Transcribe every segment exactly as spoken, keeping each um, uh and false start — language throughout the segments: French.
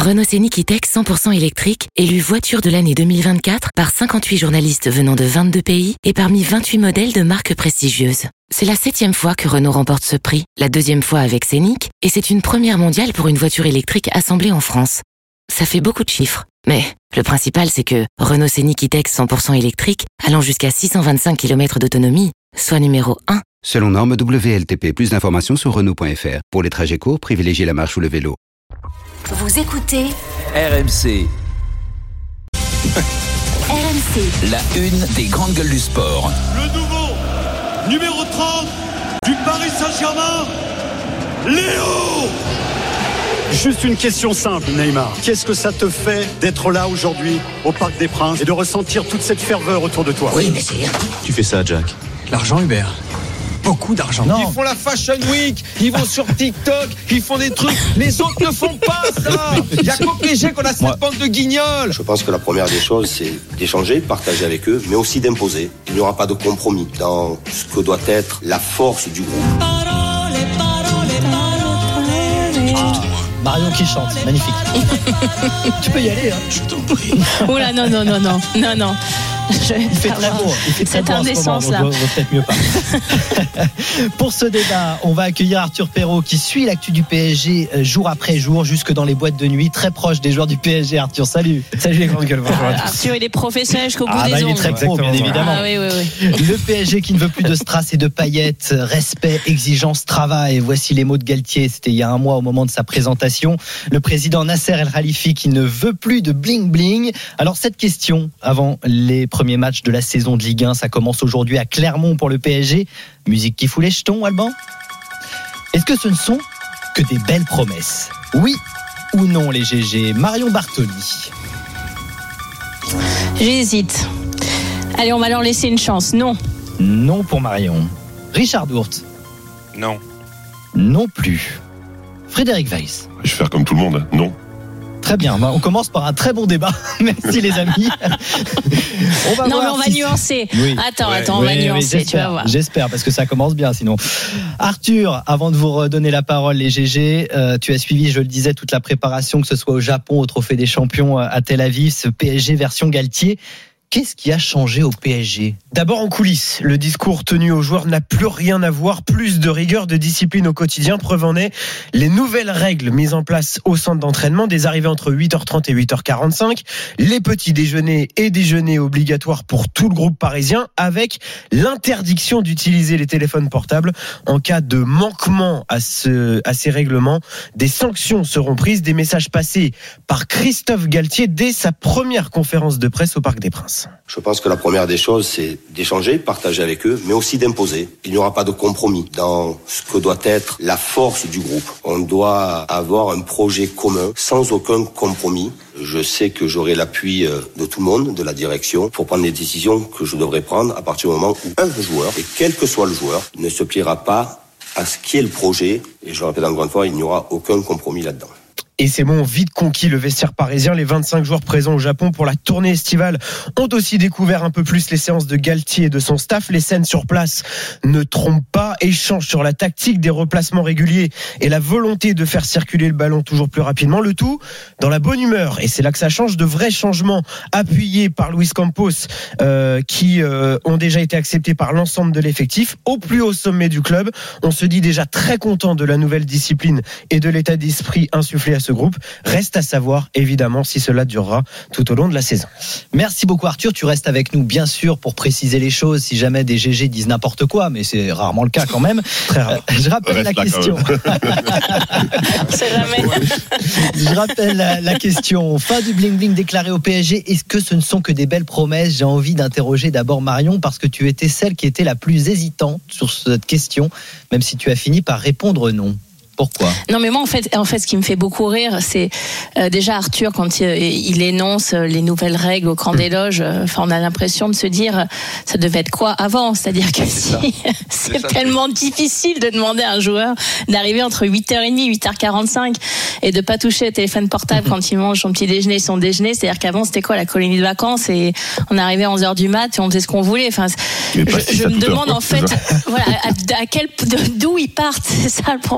Renault Scénic E-Tech cent pour cent électrique, élu voiture de l'année deux mille vingt-quatre par cinquante-huit journalistes venant de vingt-deux pays et parmi vingt-huit modèles de marques prestigieuses. C'est la septième fois que Renault remporte ce prix, la deuxième fois avec Scénic, et c'est une première mondiale pour une voiture électrique assemblée en France. Ça fait beaucoup de chiffres, mais le principal c'est que Renault Scénic E-Tech cent pour cent électrique, allant jusqu'à six cent vingt-cinq kilomètres d'autonomie, soit numéro un. Selon norme W L T P, plus d'informations sur Renault point F R. Pour les trajets courts, privilégiez la marche ou le vélo. Vous écoutez R M C. R M C. La une des grandes gueules du sport. Le nouveau numéro trente du Paris Saint-Germain, Léo. Juste une question simple, Neymar. Qu'est-ce que ça te fait d'être là aujourd'hui au Parc des Princes et de ressentir toute cette ferveur autour de toi? Oui, mais c'est... Tu fais ça, Jack? L'argent, Hubert. Beaucoup d'argent. Non. Ils font la Fashion Week, ils vont sur TikTok, ils font des trucs. Les autres ne font pas ça. Il n'y a qu'au P S G qu'on a cette Moi. bande de guignols. Je pense que la première des choses, c'est d'échanger, de partager avec eux, mais aussi d'imposer. Il n'y aura pas de compromis dans ce que doit être la force du groupe. Parole, parole, parole. Ah, Marion qui chante, magnifique. Tu peux y aller, hein. Je t'en prie. Oh là, non, non, non, non, non, non. Je il fait très beau. Il fait très Cette beau indécence là. Vaut, vaut peut-être mieux pas. Pour ce débat, on va accueillir Arthur Perrault qui suit l'actu du P S G jour après jour, jusque dans les boîtes de nuit, très proche des joueurs du P S G. Arthur, salut. Salut les grandes gueules. Bonjour à tous. Arthur, il est professionnel jusqu'au bout ah, des bah, ongles. Il est très pro, bien évidemment. Ah, oui, oui, oui. Le P S G qui ne veut plus de strass et de paillettes, respect, exigence, travail. Voici les mots de Galtier. C'était il y a un mois au moment de sa présentation. Le président Nasser El Khalifi qui ne veut plus de bling bling. Alors cette question avant les premiers matchs de la saison de Ligue un, ça commence aujourd'hui à Clermont pour le P S G. Musique qui fout les jetons, Alban. Est-ce que ce ne sont que des belles promesses? Oui ou non, les G G? Marion Bartoli. J'hésite. Allez, on va leur laisser une chance. Non. Non pour Marion. Richard Dourte. Non. Non plus. Frédéric Weiss. Je vais faire comme tout le monde, non. Très bien, on commence par un très bon débat. Merci les amis. On va non mais on va si... nuancer. Oui. Attends, ouais. attends, on oui, va nuancer, tu vas voir. J'espère, parce que ça commence bien sinon. Arthur, avant de vous redonner la parole, les G G, euh, tu as suivi, je le disais, toute la préparation, que ce soit au Japon, au Trophée des Champions à Tel Aviv, ce P S G version Galtier. Qu'est-ce qui a changé au P S G? D'abord en coulisses, le discours tenu aux joueurs n'a plus rien à voir, plus de rigueur, de discipline au quotidien. Preuve en est les nouvelles règles mises en place au centre d'entraînement, des arrivées entre huit heures trente et huit heures quarante-cinq, les petits déjeuners et déjeuners obligatoires pour tout le groupe parisien, avec l'interdiction d'utiliser les téléphones portables en cas de manquement à, ce, à ces règlements. Des sanctions seront prises, des messages passés par Christophe Galtier dès sa première conférence de presse au Parc des Princes. Je pense que la première des choses, c'est d'échanger, partager avec eux, mais aussi d'imposer. Il n'y aura pas de compromis dans ce que doit être la force du groupe. On doit avoir un projet commun, sans aucun compromis. Je sais que j'aurai l'appui de tout le monde, de la direction, pour prendre les décisions que je devrais prendre à partir du moment où un joueur, et quel que soit le joueur, ne se pliera pas à ce qui est le projet. Et je le répète encore une fois, il n'y aura aucun compromis là-dedans. Et c'est bon, vite conquis le vestiaire parisien. Les vingt-cinq joueurs présents au Japon pour la tournée estivale ont aussi découvert un peu plus les séances de Galtier et de son staff. Les scènes sur place ne trompent pas, échangent sur la tactique, des replacements réguliers et la volonté de faire circuler le ballon toujours plus rapidement. Le tout dans la bonne humeur. Et c'est là que ça change, de vrais changements appuyés par Luis Campos euh, qui euh, ont déjà été acceptés par l'ensemble de l'effectif. Au plus haut sommet du club, on se dit déjà très content de la nouvelle discipline et de l'état d'esprit insufflé à ce groupe. Reste à savoir évidemment si cela durera tout au long de la saison. Merci beaucoup Arthur, tu restes avec nous bien sûr pour préciser les choses si jamais des G G disent n'importe quoi, mais c'est rarement le cas quand même. Très rare. Euh, je rappelle Reste la question. C'est jamais. Je rappelle la, la question. Fin du bling bling déclaré au P S G. Est-ce que ce ne sont que des belles promesses? J'ai envie d'interroger d'abord Marion parce que tu étais celle qui était la plus hésitante sur cette question, même si tu as fini par répondre non. Pourquoi ? Non mais moi en fait, en fait ce qui me fait beaucoup rire c'est euh, déjà Arthur quand il, il énonce les nouvelles règles au cran des loges, enfin on a l'impression de se dire ça devait être quoi avant, c'est-à-dire que si, c'est, c'est tellement difficile de demander à un joueur d'arriver entre huit heures trente, huit heures quarante-cinq et de pas toucher au téléphone portable quand il mange son petit déjeuner, son déjeuner, c'est-à-dire qu'avant c'était quoi la colonie de vacances et on arrivait à onze heures du mat et on faisait ce qu'on voulait, enfin je, je me demande en fait voilà à, à quel d'où ils partent, c'est ça le problème, c'est que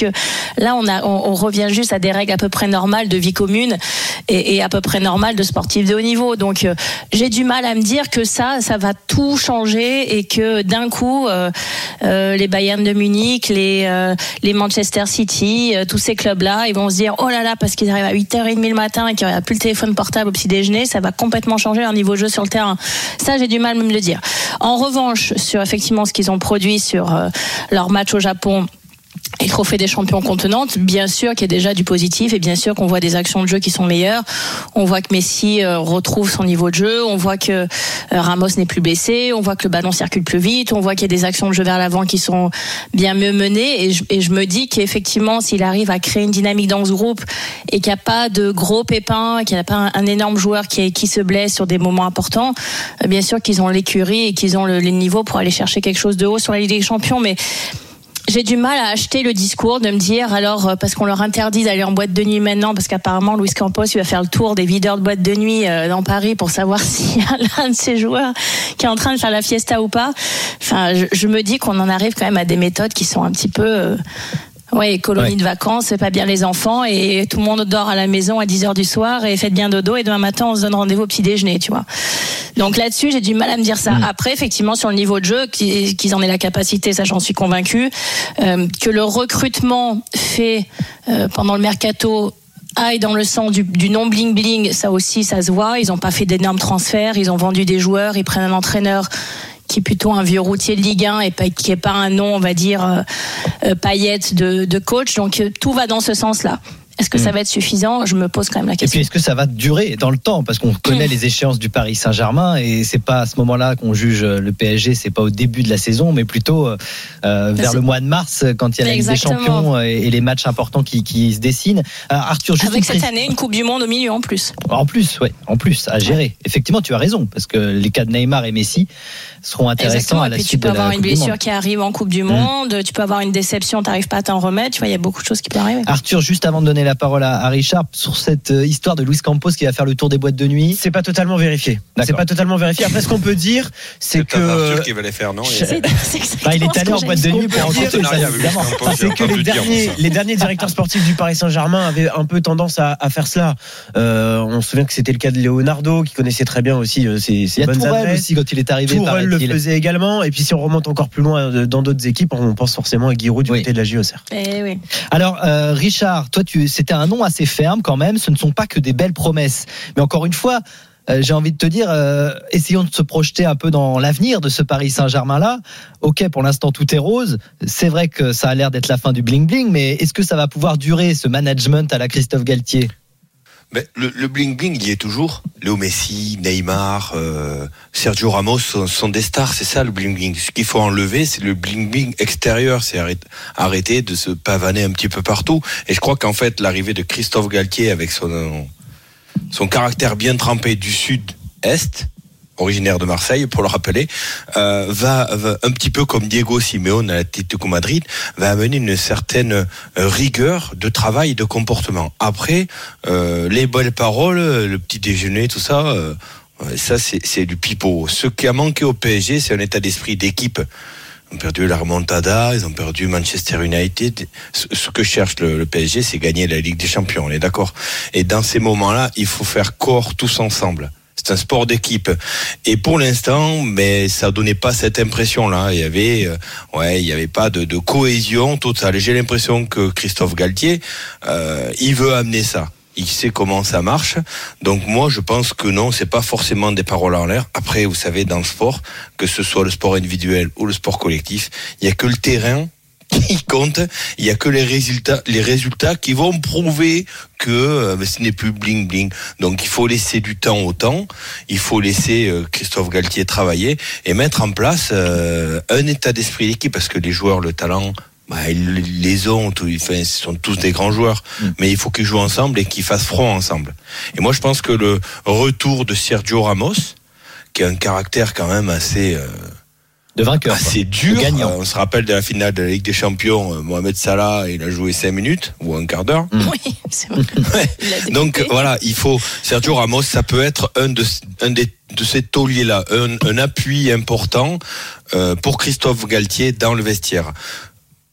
que là, on, a, on, on revient juste à des règles à peu près normales de vie commune et, et à peu près normales de sportifs de haut niveau. Donc, euh, j'ai du mal à me dire que ça, ça va tout changer et que d'un coup, euh, euh, les Bayern de Munich, les, euh, les Manchester City, euh, tous ces clubs-là, ils vont se dire, oh là là, parce qu'ils arrivent à huit heures trente le matin et qu'il n'y aura plus le téléphone portable au petit déjeuner, ça va complètement changer leur niveau de jeu sur le terrain. Ça, j'ai du mal à me le dire. En revanche, sur effectivement ce qu'ils ont produit sur euh, leur match au Japon et le trophée des champions contenante, bien sûr qu'il y a déjà du positif et bien sûr qu'on voit des actions de jeu qui sont meilleures. On voit que Messi euh, retrouve son niveau de jeu, on voit que euh, Ramos n'est plus blessé, on voit que le ballon circule plus vite, on voit qu'il y a des actions de jeu vers l'avant qui sont bien mieux menées et je, et je me dis qu'effectivement s'il arrive à créer une dynamique dans ce groupe et qu'il n'y a pas de gros pépins, qu'il n'y a pas un, un énorme joueur qui, est, qui se blesse sur des moments importants, euh, bien sûr qu'ils ont l'écurie et qu'ils ont le, les niveaux pour aller chercher quelque chose de haut sur la Ligue des Champions, mais j'ai du mal à acheter le discours de me dire alors parce qu'on leur interdit d'aller en boîte de nuit maintenant parce qu'apparemment Luis Campos il va faire le tour des videurs de boîte de nuit dans Paris pour savoir s'il y a l'un de ses joueurs qui est en train de faire la fiesta ou pas. Enfin, je, je me dis qu'on en arrive quand même à des méthodes qui sont un petit peu euh, ouais, colonie ouais. de vacances, c'est pas bien les enfants et tout le monde dort à la maison à dix heures du soir et faites bien dodo et demain matin on se donne rendez-vous au petit déjeuner, tu vois. Donc là-dessus, j'ai du mal à me dire ça. Mmh. Après, effectivement, sur le niveau de jeu, qu'ils en aient la capacité, ça j'en suis convaincue, euh, que le recrutement fait euh, pendant le mercato aille dans le sens du, du non bling bling, ça aussi, ça se voit. Ils n'ont pas fait d'énormes transferts, ils ont vendu des joueurs, ils prennent un entraîneur qui est plutôt un vieux routier de Ligue un et pas, qui n'est pas un nom, on va dire, euh, euh, paillette de, de coach. Donc euh, tout va dans ce sens-là. Est-ce que ça va être suffisant ? Je me pose quand même la question. Et puis est-ce que ça va durer dans le temps ? Parce qu'on connaît mmh. les échéances du Paris Saint-Germain et c'est pas à ce moment-là qu'on juge le P S G, c'est pas au début de la saison, mais plutôt euh, vers c'est... le mois de mars quand il y a la Ligue des Champions et, et les matchs importants qui, qui se dessinent. Euh, Arthur, juste avec cette pré... année une Coupe du Monde au milieu en plus. En plus, ouais, en plus à gérer. Ouais. Effectivement, tu as raison parce que les cas de Neymar et Messi seront intéressants. Exactement. À la suite de la Coupe du Monde. Tu peux avoir une blessure qui arrive en Coupe du Monde, mmh. tu peux avoir une déception, t'arrives pas à t'en remettre. Tu vois, il y a beaucoup de choses qui peuvent arriver. Arthur, juste avant de donner la parole à Richard sur cette histoire de Luis Campos qui va faire le tour des boîtes de nuit. C'est pas totalement vérifié. D'accord. C'est pas totalement vérifié. Après, ce qu'on peut dire, c'est, c'est que Arthur qui va les faire, non c'est, c'est bah, il est allé en boîte de nuit pour rencontrer ça. Évidemment. C'est que les derniers, les derniers directeurs sportifs du Paris Saint-Germain avaient un peu tendance à, à faire cela. Euh, on se souvient que c'était le cas de Leonardo, qui connaissait très bien aussi euh, ses, ses bonnes adresses. Il y a Tourelle aussi quand il est arrivé. Tourelle le faisait également. Et puis si on remonte encore plus loin dans d'autres équipes, on pense forcément à Giroud du oui. côté de la J O C R. Eh oui. Alors euh, Richard, toi tu, c'était un nom assez ferme quand même. Ce ne sont pas que des belles promesses. Mais encore une fois, euh, j'ai envie de te dire, euh, essayons de se projeter un peu dans l'avenir de ce Paris Saint-Germain-là. Ok, pour l'instant, tout est rose. C'est vrai que ça a l'air d'être la fin du bling-bling, mais est-ce que ça va pouvoir durer, ce management à la Christophe Galtier ? Ben, le, le bling-bling, il y est toujours. Léo Messi, Neymar, euh, Sergio Ramos sont, sont des stars, c'est ça le bling-bling. Ce qu'il faut enlever, c'est le bling-bling extérieur, c'est arrêter, arrêter de se pavaner un petit peu partout. Et je crois qu'en fait, l'arrivée de Christophe Galtier avec son, son caractère bien trempé du sud-est, originaire de Marseille, pour le rappeler, euh, va, va un petit peu comme Diego Simeone à l'Atlético Madrid, va amener une certaine rigueur de travail et de comportement. Après, euh, les belles paroles, le petit déjeuner, tout ça, euh, ça c'est, c'est du pipeau. Ce qui a manqué au P S G, c'est un état d'esprit d'équipe. Ils ont perdu la remontada, ils ont perdu Manchester United. Ce que cherche le, le P S G, c'est gagner la Ligue des Champions, on est d'accord. Et dans ces moments-là, il faut faire corps tous ensemble. C'est un sport d'équipe. Et pour l'instant, mais ça donnait pas cette impression-là. Il y avait, euh, ouais, il y avait pas de, de cohésion totale. J'ai l'impression que Christophe Galtier, euh, il veut amener ça. Il sait comment ça marche. Donc moi, je pense que non, c'est pas forcément des paroles en l'air. Après, vous savez, dans le sport, que ce soit le sport individuel ou le sport collectif, il y a que le terrain qui compte, il y a que les résultats, les résultats qui vont prouver que euh, ce n'est plus bling bling. Donc il faut laisser du temps au temps, il faut laisser euh, Christophe Galtier travailler et mettre en place euh, un état d'esprit d'équipe, parce que les joueurs, le talent, bah, ils les ont, tout, enfin, ils sont tous des grands joueurs, mmh. mais il faut qu'ils jouent ensemble et qu'ils fassent front ensemble. Et moi je pense que le retour de Sergio Ramos, qui a un caractère quand même assez euh, de vainqueur, assez dur. Euh, on se rappelle de la finale de la Ligue des Champions, euh, Mohamed Salah, il a joué cinq minutes ou un quart d'heure. Mmh. Oui, c'est vrai. Ouais. Donc euh, voilà, il faut Sergio Ramos, ça peut être un de un des de ces tauliers là, un, un appui important euh, pour Christophe Galtier dans le vestiaire.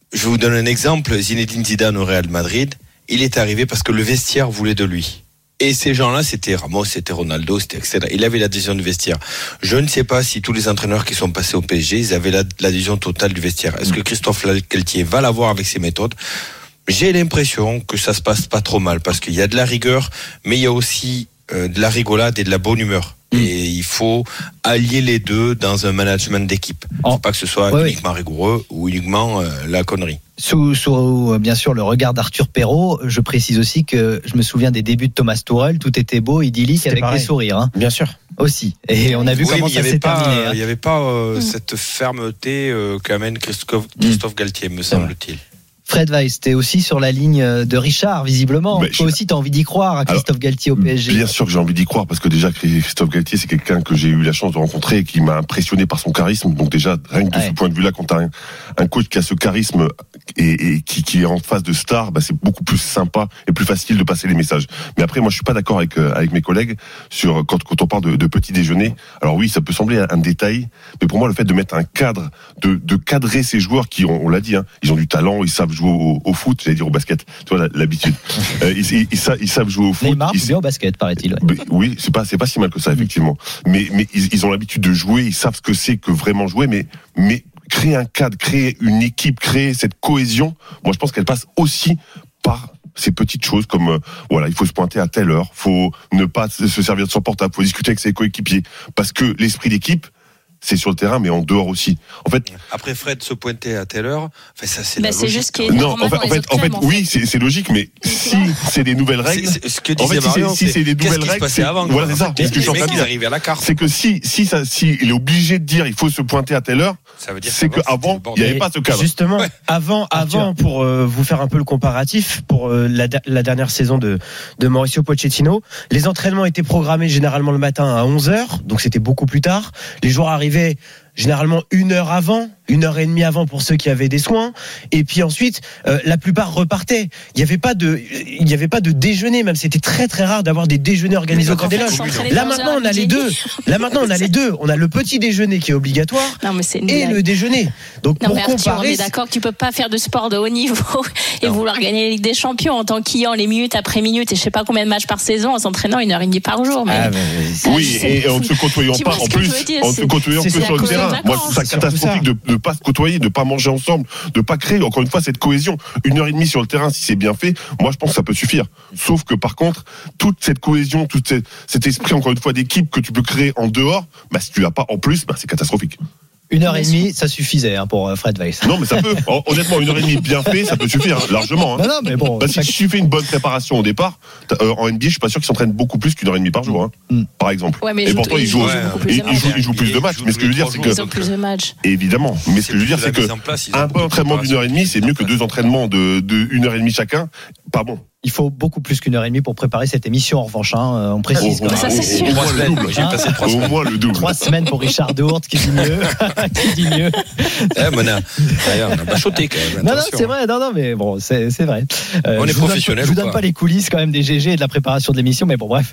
je vous donne un exemple. Zinedine Zidane au Real Madrid, il est arrivé parce que le vestiaire voulait de lui. Et ces gens-là, c'était Ramos, c'était Ronaldo, c'était et cetera. Il avait l'adhésion du vestiaire. Je ne sais pas si tous les entraîneurs qui sont passés au P S G, ils avaient l'adhésion totale du vestiaire. Est-ce que Christophe Galtier va l'avoir avec ses méthodes ? J'ai l'impression que ça se passe pas trop mal parce qu'il y a de la rigueur, mais il y a aussi euh, de la rigolade et de la bonne humeur. Mmh. Et il faut allier les deux dans un management d'équipe. Il ne faut pas que ce soit ouais, uniquement oui. rigoureux ou uniquement euh, la connerie. Sous, sous, bien sûr, le regard d'Arthur Perrault, je précise aussi que je me souviens des débuts de Thomas Tuchel, tout était beau, idyllique, C'était avec pareil. Des sourires. Hein. Bien sûr. Aussi. Et on a vu oui, comment ça s'est pas, terminé. Il n'y avait pas euh, mmh. cette fermeté euh, qu'amène Christophe, Christophe mmh. Galtier, me semble-t-il. Fred Weiss, t'es aussi sur la ligne de Richard, visiblement. Mais Toi je... aussi, t'as envie d'y croire à Christophe Alors, Galtier au P S G. Bien sûr que j'ai envie d'y croire, parce que déjà, Christophe Galtier, c'est quelqu'un que j'ai eu la chance de rencontrer et qui m'a impressionné par son charisme. Donc déjà, rien que de ouais. ce point de vue-là, quand t'as un, un coach qui a ce charisme et, et qui, qui est en face de star, bah, c'est beaucoup plus sympa et plus facile de passer les messages. Mais après, moi, je suis pas d'accord avec, euh, avec mes collègues sur quand, quand on parle de, de petit déjeuner. Alors oui, ça peut sembler un, un détail, mais pour moi, le fait de mettre un cadre, de, de cadrer ces joueurs qui, on, on l'a dit, hein, ils ont du talent, ils savent jouer au, au foot, j'allais dire au basket, tu vois l'habitude. Euh, ils, ils, ils, savent, ils savent jouer au foot. Neymar ils bien au basket, paraît-il. Ouais. Oui, c'est pas c'est pas si mal que ça effectivement. Mais mais ils, ils ont l'habitude de jouer, ils savent ce que c'est que vraiment jouer, mais mais créer un cadre, créer une équipe, créer cette cohésion, moi je pense qu'elle passe aussi par ces petites choses comme euh, voilà, il faut se pointer à telle heure, faut ne pas se servir de son portable, faut discuter avec ses coéquipiers, parce que l'esprit d'équipe, c'est sur le terrain, mais en dehors aussi. En fait. Après Fred se pointer à telle heure, enfin ça c'est. Bah la c'est logique. juste qu'il non, en fait, en fait, en fait, oui, c'est, c'est logique, mais si c'est des nouvelles règles. C'est, c'est, ce que disait en fait, Marion, si c'est, si c'est des nouvelles règles, c'est avant. Voilà, c'est ça. Qu'est-ce que je suis en train de dire ? À la carte. C'est que si, si ça, si il est obligé de dire, il faut se pointer à telle heure. Ça veut dire c'est qu'avant, il n'y avait pas ce cadre. Justement, ouais. avant, avant, pour euh, vous faire un peu le comparatif, pour euh, la, la dernière saison de, de Mauricio Pochettino, les entraînements étaient programmés généralement le matin à onze heures, donc c'était beaucoup plus tard. Les joueurs arrivaient généralement une heure avant, une heure et demie avant pour ceux qui avaient des soins, et puis ensuite euh, la plupart repartaient. Il n'y avait pas de, il n'y avait pas de déjeuner, même c'était très très rare d'avoir des déjeuners organisés au camp des loges. Là maintenant on a les deux. Là maintenant on a les deux. On a le petit déjeuner qui est obligatoire non, mais c'est et le déjeuner. Donc non, pour mais Arthur, comparer, on est d'accord que tu peux pas faire de sport de haut niveau et non. vouloir gagner la Ligue des Champions en tant qu'ayant les minutes après minutes et je sais pas combien de matchs par saison en s'entraînant une heure et demie par jour. Mais ah, mais oui, et en ne se côtoyant pas en plus, en se côtoyant que sur le terrain. Moi, c'est catastrophique de ne pas se côtoyer, de pas manger ensemble, de pas créer encore une fois cette cohésion. Une heure et demie sur le terrain, si c'est bien fait, moi je pense que ça peut suffire. Sauf que par contre, toute cette cohésion, tout cette, cet esprit encore une fois d'équipe que tu peux créer en dehors, bah si tu l'as pas en plus, bah c'est catastrophique. Une heure et demie, ça suffisait hein, pour Fred Weiss. Non, mais ça peut. Honnêtement, une heure et demie bien fait, ça peut suffire hein, largement. Hein. Non, non, mais bon. Bah, si tu fais une bonne préparation au départ, euh, en N B A, je suis pas sûr qu'ils s'entraînent beaucoup plus qu'une heure et demie par jour, hein, mm. par exemple. Ouais, mais et pourtant, ils jouent, ils jouent, ils jouent plus de matchs. Mais ce que je veux dire, c'est que ils ont plus de matchs. Évidemment. Mais ce que je veux dire, c'est que un entraînement d'une heure et demie, c'est mieux que deux entraînements de de une heure et demie chacun. Pas bon. Il faut beaucoup plus qu'une heure et demie pour préparer cette émission, en revanche, hein, on précise. Oh, ça, c'est sûr. Au moins le double. J'ai passé trois semaines. Au moins le double. Trois semaines pour Richard Dehourt, qui dit mieux. qui dit mieux. Eh, Mona. D'ailleurs, on a bachoté quand même. Non, non, c'est vrai. Non, non, mais bon, c'est, c'est vrai. Euh, on est professionnels. Je vous donne pas, pas les coulisses quand même des G G et de la préparation de l'émission, mais bon, bref.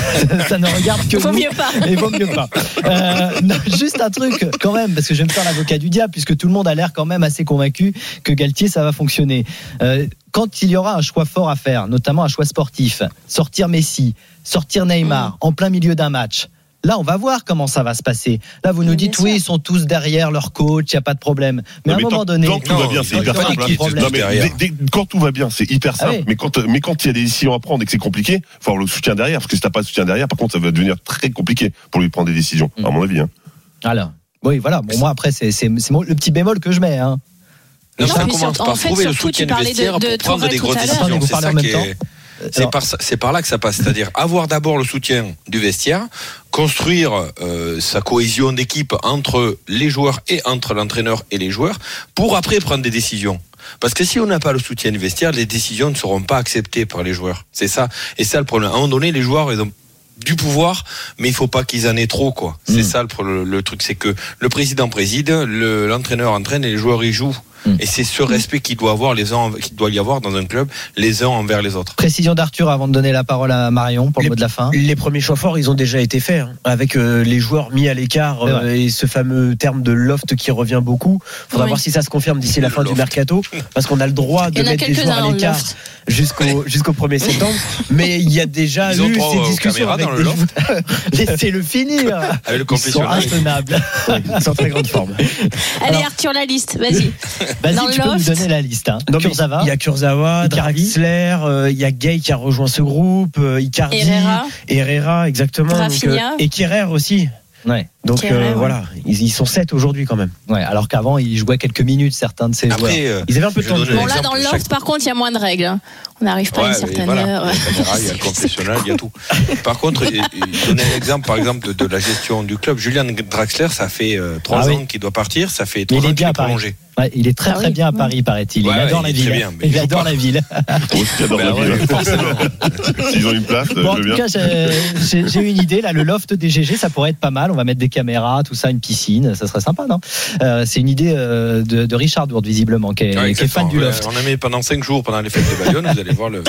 ça ne regarde que nous. Vaut mieux pas. Et vaut mieux pas. Euh, non, juste un truc, quand même, parce que je vais me faire l'avocat du diable, puisque tout le monde a l'air quand même assez convaincu que Galtier, ça va fonctionner. Euh, Quand il y aura un choix fort à faire, notamment un choix sportif, sortir Messi, sortir Neymar mmh. en plein milieu d'un match, là on va voir comment ça va se passer. Là vous nous dites oui, ils sont tous derrière leur coach, il n'y a pas de problème. Mais, non, à un moment tant, donné, quand tout va bien, c'est hyper simple. Non, mais dès, dès, quand tout va bien, c'est hyper simple. Ah oui. Mais quand mais quand il y a des décisions à prendre et que c'est compliqué, il faut avoir le soutien derrière. Parce que si t'as pas de soutien derrière, par contre, ça va devenir très compliqué pour lui prendre des décisions, mmh. à mon avis. Hein. Alors, oui, voilà. Bon, moi après, c'est, c'est, c'est le petit bémol que je mets. Hein. Non, ça commence par trouver le soutien du vestiaire pour prendre des grosses décisions. C'est ça qui est. C'est par, c'est par là que ça passe, c'est-à-dire avoir d'abord le soutien du vestiaire, construire euh, sa cohésion d'équipe entre les joueurs et entre l'entraîneur et les joueurs, pour après prendre des décisions. Parce que si on n'a pas le soutien du vestiaire, les décisions ne seront pas acceptées par les joueurs. C'est ça, et ça le problème. À un moment donné, les joueurs, ils ont du pouvoir, mais il faut pas qu'ils en aient trop, quoi. C'est mmh. ça le, le, le truc, c'est que le président préside, le, l'entraîneur entraîne et les joueurs y jouent. Mmh. Et c'est ce respect qu'il doit avoir les uns, qu'il doit y avoir dans un club, les uns envers les autres. Précision d'Arthur avant de donner la parole à Marion pour les, le mot de la fin. Les premiers choix forts, ils ont déjà été faits, hein, avec euh, les joueurs mis à l'écart euh, et ce fameux terme de loft qui revient beaucoup. Faudra oui. voir si ça se confirme d'ici la fin loft. du mercato, parce qu'on a le droit de mettre des joueurs à l'écart jusqu'au jusqu'au premier septembre. Mais il y a déjà ils eu ces discussions avec dans des le loft. Laissez-le finir. Avec le ils sont intenables. Ils sont en très grande forme. Allez Alors, Arthur, la liste, vas-y. Vas-y, dans tu le peux loft. nous donner la liste. Hein. Kurzawa. Il y a Kurzawa, Draxler, euh, il y a Gay qui a rejoint ce groupe, euh, Icardi, Herrera, Herrera exactement. Donc, euh, et Kerrer aussi. Ouais. Donc Kerrer, euh, ouais. voilà, ils, ils sont sept aujourd'hui quand même. Ouais, alors qu'avant ils jouaient quelques minutes certains de ces Après, joueurs. Euh, ils avaient un peu de temps. Bon là dans le loft par contre il y a moins de règles. Hein. On n'arrive pas ouais, à une certaine voilà. heure. Il y a la caméra, il y a le confessionnal, il y a tout. Par contre, donner un exemple par exemple de, de la gestion du club. Julian Draxler, ça fait euh, trois ah, ans oui. qu'il doit partir, ça fait trois ans qu'il est prolongé. Ouais, il est très ah très oui. bien à Paris, paraît-il. Ouais, il adore ouais, la il ville. bien, il adore la ville. Moi aussi, j'adore la ouais, ville. Forcément. S'ils ont une place, bon, en je veux tout bien. cas, j'ai, j'ai, j'ai une idée. Là, le loft des G G, ça pourrait être pas mal. On va mettre des caméras, tout ça, une piscine. Ça serait sympa, non euh, C'est une idée euh, de, de Richard Dourde, visiblement, qui est, ouais, qui est fan du loft. On a mis pendant cinq jours pendant les fêtes de Bayonne. Vous allez voir le.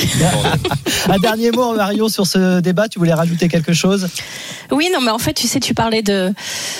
Un dernier mot, Marion, sur ce débat. Tu voulais rajouter quelque chose ? Oui, non, mais en fait, tu sais, tu parlais de.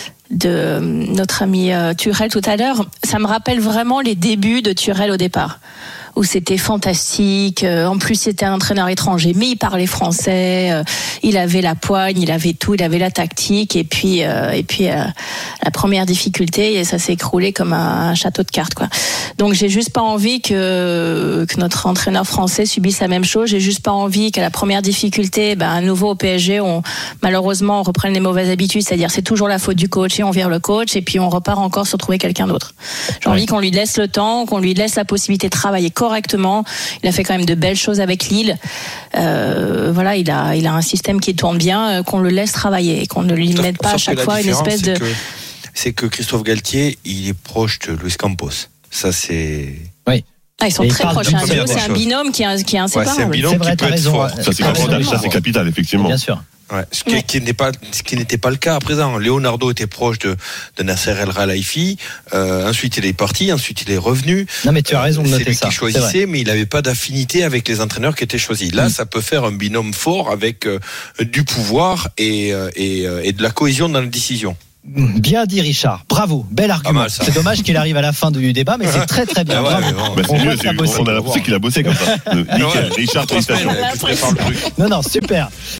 de notre ami Turel tout à l'heure, ça me rappelle vraiment les débuts de Turel au départ, où c'était fantastique. En plus, c'était un entraîneur étranger, mais il parlait français. Il avait la poigne, il avait tout, il avait la tactique. Et puis, et puis la première difficulté, et ça s'est écroulé comme un château de cartes, quoi. Donc, j'ai juste pas envie que que notre entraîneur français subisse la même chose. J'ai juste pas envie qu'à la première difficulté, ben à nouveau au P S G, on malheureusement on reprenne les mauvaises habitudes, c'est-à-dire c'est toujours la faute du coach et on vire le coach et puis on repart encore sur trouver quelqu'un d'autre. J'ai ouais. envie qu'on lui laisse le temps, qu'on lui laisse la possibilité de travailler correctement. Il a fait quand même de belles choses avec Lille. Euh, voilà, il a il a un système qui tourne bien, qu'on le laisse travailler et qu'on ne lui mette pas à chaque fois une espèce c'est de. Que, c'est que Christophe Galtier, il est proche de Luis Campos. Ça c'est. Oui. Ah, ils sont et très proches. C'est un, duo, c'est un binôme qui est, qui est inséparable. Ouais, c'est un binôme c'est vrai, qui peut être raison, fort. Ça, c'est, capital, ça, c'est capital, effectivement. Bien sûr. Ouais, ce qui, ouais. qui n'est pas, ce qui n'était pas le cas à présent. Leonardo était proche de, de Nasser El Khelaifi. Euh, ensuite, il est parti. Ensuite, il est revenu. Non, mais tu as raison de noter c'est lui ça. qui choisissait, mais il n'avait pas d'affinité avec les entraîneurs qui étaient choisis. Là, mmh. ça peut faire un binôme fort avec euh, du pouvoir et, euh, et, euh, et de la cohésion dans la décision. Bien dit Richard, bravo, bel argument. Mal, c'est dommage qu'il arrive à la fin du débat, mais c'est très très bien. Ah ouais, bon. bah, c'est on mieux, c'est, on a l'impression qu'il a bossé comme ça. Nickel, Richard, félicitations. Non non, super.